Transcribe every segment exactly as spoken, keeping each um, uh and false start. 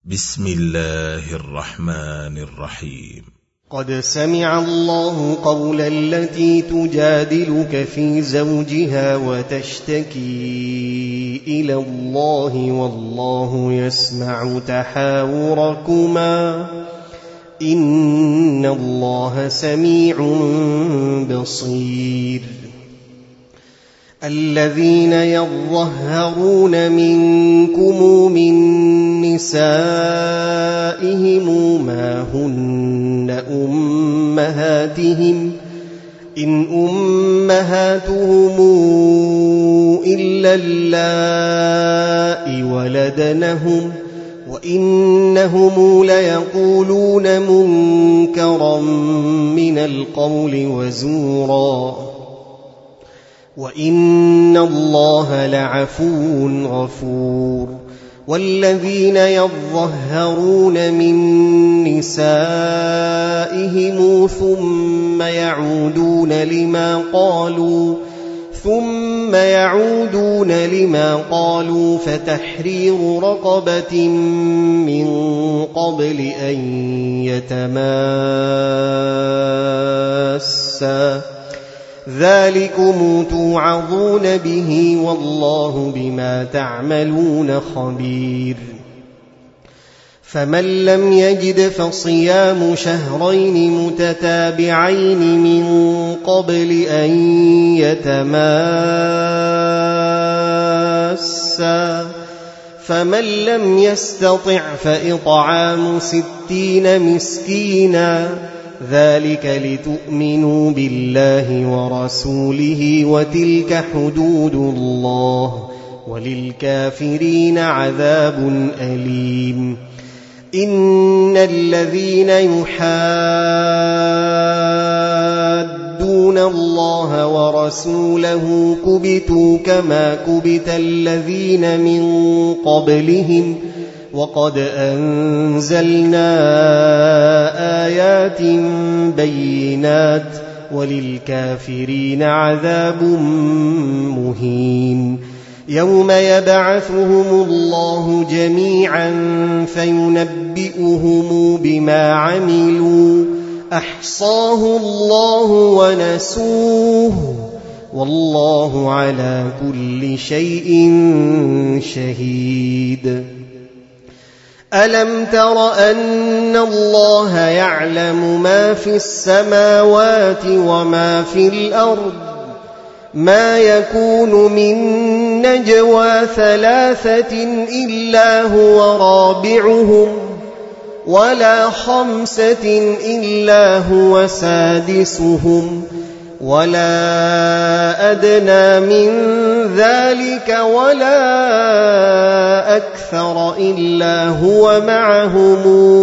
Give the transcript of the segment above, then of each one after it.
بسم الله الرحمن الرحيم. قد سمع الله قول التي تجادلك في زوجها وتشتكي إلى الله والله يسمع تحاوركما إن الله سميع بصير. الذين يظهرون منكم من نسائهم ما هن أمهاتهم إن أمهاتهم إلا اللائي ولدنهم وإنهم ليقولون منكرا من القول وزورا وإن الله لعفو غفور. والذين يظهرون من نسائهم ثم يعودون لما قالوا ثم يعودون لما قالوا فتحرير رقبة من قبل أن يتماسا ذلكم توعظون به والله بما تعملون خبير. فمن لم يجد فصيام شهرين متتابعين من قبل أن يتماسا فمن لم يستطع فإطعام ستين مسكينا ذلك لتؤمنوا بالله ورسوله وتلك حدود الله وللكافرين عذاب أليم. إن الذين يحادون الله ورسوله كبتوا كما كبت الذين من قبلهم وقد أنزلنا آيات بينات وللكافرين عذاب مهين. يوم يبعثهم الله جميعا فينبئهم بما عملوا أحصاه الله ونسوه والله على كل شيء شهيد. ألم تر أن الله يعلم ما في السماوات وما في الأرض ما يكون من نجوى ثلاثة إلا هو رابعهم ولا خمسة إلا هو سادسهم ولا أدنى من ذلك ولا أكثر إلا هو معهم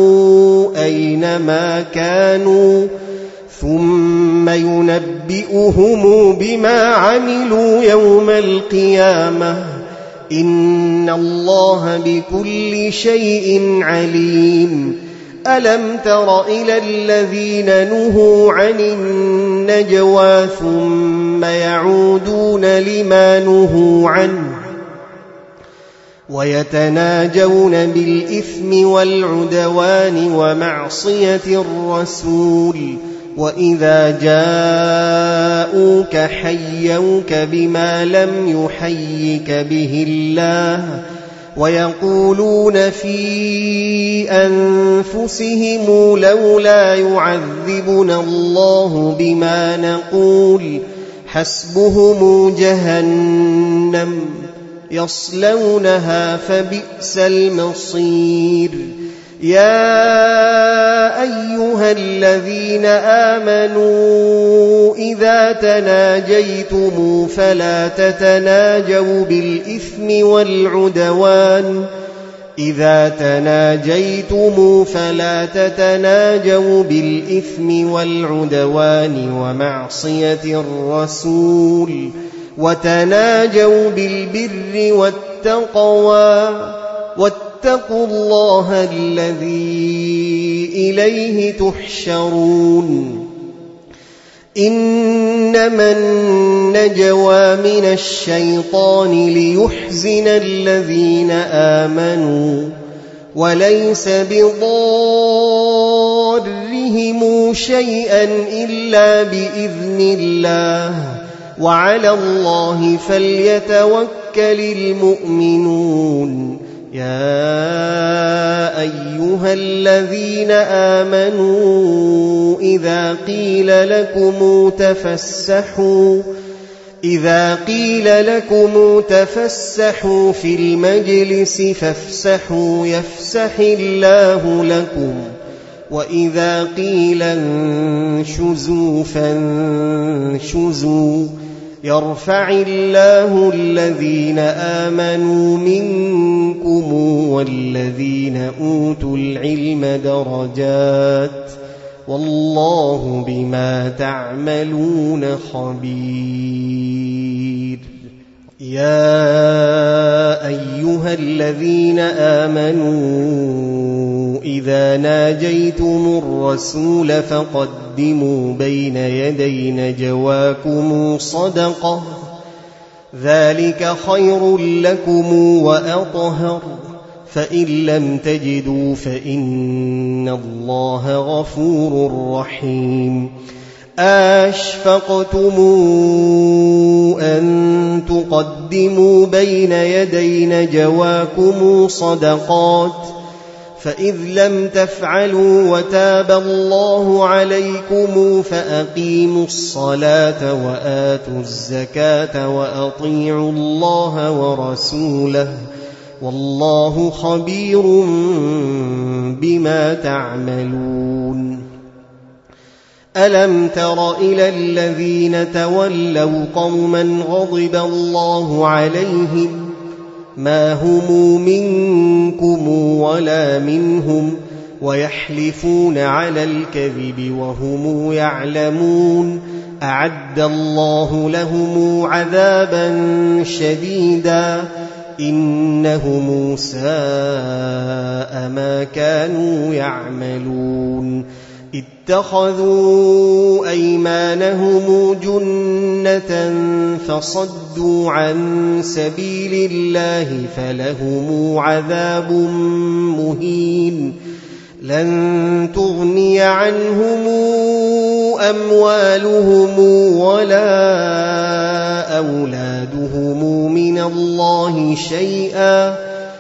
أينما كانوا ثم ينبئهم بما عملوا يوم القيامة إن الله بكل شيء عليم. ألم تر إلى الذين نهوا عن النجوى ثم يعودون لما نهوا عنه ويتناجون بالإثم والعدوان ومعصية الرسول وإذا جاءوك حيوك بما لم يحيك به الله ويقولون في أنفسهم لولا يعذبنا الله بما نقول حسبهم جهنم يصلونها فبئس المصير. يا أيها الذين آمنوا إذا تناجيتم فلا تتناجوا بالإثم والعدوان إذا تناجيتم فلا تتناجوا بالإثم والعدوان ومعصية الرسول وتناجوا بالبر والتقوى واتقوا الله الذي إليه تحشرون. إنما النجوى من الشيطان ليحزن الذين آمنوا وليس بضارهم شيئا إلا بإذن الله وعلى الله فليتوكل المؤمنون. يا أيها الذين آمنوا إذا قيل لكم تفسحوا إذا قيل لكم تفسحوا في المجلس فافسحوا يفسح الله لكم وإذا قيل انشزوا فانشزوا يرفع الله الذين آمنوا منكم والذين أوتوا العلم درجات والله بما تعملون خبير. يا أيها الذين آمنوا إذا ناجيتم الرسول فقدموا بين يدي نجواكم صدقة ذلك خير لكم وأطهر فإن لم تجدوا فإن الله غفور رحيم. أشفقتم أن تقدموا بين يدي نجواكم صدقات فإذ لم تفعلوا وتاب الله عليكم فأقيموا الصلاة وآتوا الزكاة وأطيعوا الله ورسوله والله خبير بما تعملون. ألم تر إلى الذين تولوا قوما غضب الله عليهم ما هم منكم ولا منهم ويحلفون على الكذب وهم يعلمون أعد الله لهم عذابا شديدا إنهم ساء ما كانوا يعملون. اتخذوا أيمانهم جنة فصدوا عن سبيل الله فلهم عذاب مهين. لن تغني عنهم أموالهم ولا أولادهم من الله شيئا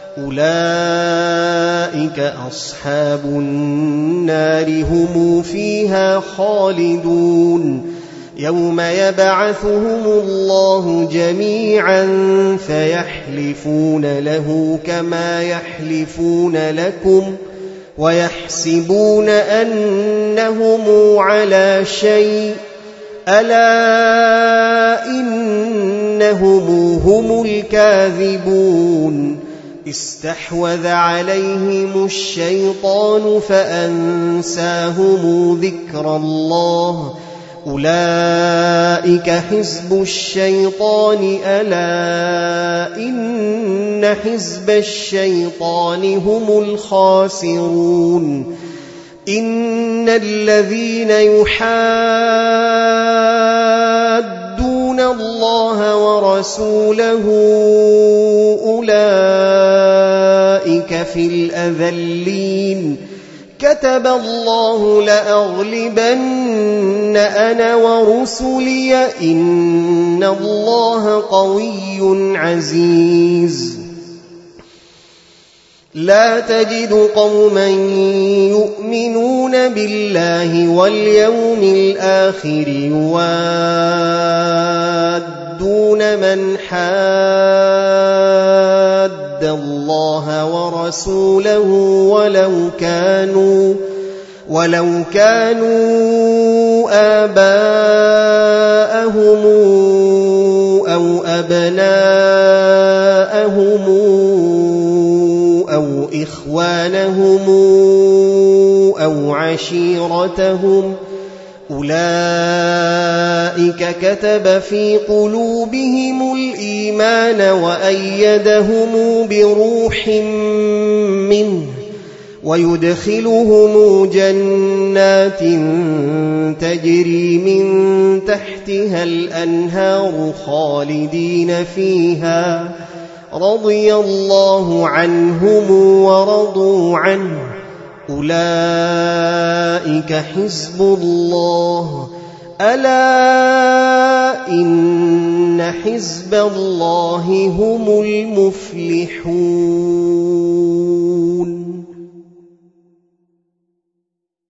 أولئك أصحاب النار هم فيها خالدون. يوم يبعثهم الله جميعا فيحلفون له كما يحلفون لكم ويحسبون أنهم على شيء ألا إنهم هم الكاذبون. استحوذ عليهم الشيطان فأنساهم ذكر الله أولئك حزب الشيطان ألا إن حزب الشيطان هم الخاسرون. إن الذين يحادون الله ورسوله أولئك في الأذلين. كتب الله لأغلبن أنا ورسلي إن الله قوي عزيز. لا تجد قوما يؤمنون بالله واليوم الآخر يوادون من حاد الله ورسوله ولو كانوا ولو كانوا آباءهم أو أبناءهم أو إخوانهم أو عشيرتهم أولئك كتب في قلوبهم الإيمان وأيدهم بروح منه ويدخلهم جنات تجري من تحتها الأنهار خالدين فيها رضي الله عنهم ورضوا عنه أولئك حزب الله ألا إن حزب الله هم المفلحون